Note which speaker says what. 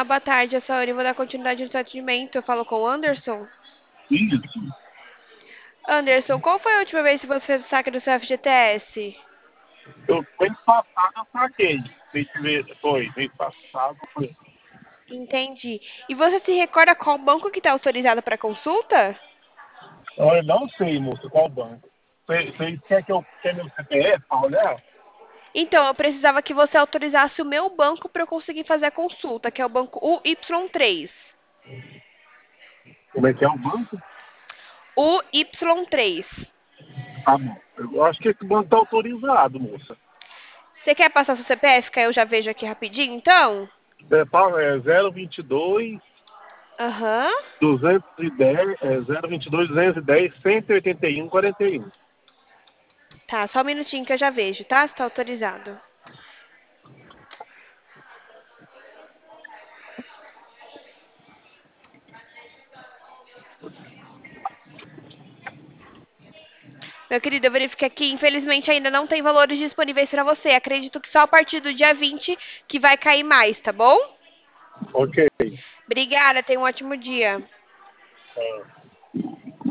Speaker 1: Olá, boa tarde, eu sou a Anne, vou dar continuidade no seu atendimento. Eu falo com o Anderson.
Speaker 2: Isso.
Speaker 1: Anderson, qual foi a última vez que você fez o saque do seu FGTS?
Speaker 2: Mês passado eu saquei. Mês passado foi.
Speaker 1: Entendi. E você se recorda qual banco que está autorizado para consulta?
Speaker 2: Eu não sei, moça, qual banco. Você quer que eu tenha meu CPF para olhar?
Speaker 1: Então, eu precisava que você autorizasse o meu banco para eu conseguir fazer a consulta, que é o banco UY3.
Speaker 2: Como é que é o banco?
Speaker 1: UY3.
Speaker 2: Tá bom. Eu acho que esse banco está autorizado, moça.
Speaker 1: Você quer passar seu CPF, que aí eu já vejo aqui rapidinho, então?
Speaker 2: É 022
Speaker 1: Aham.
Speaker 2: 210, 022 210 181 41.
Speaker 1: Tá, só um minutinho que eu já vejo, tá? Se tá autorizado. Meu querido, eu verifiquei aqui, infelizmente ainda não tem valores disponíveis para você. Acredito que só a partir do dia 20 que vai cair mais, tá bom?
Speaker 2: Ok.
Speaker 1: Obrigada, tenha um ótimo dia.
Speaker 2: É.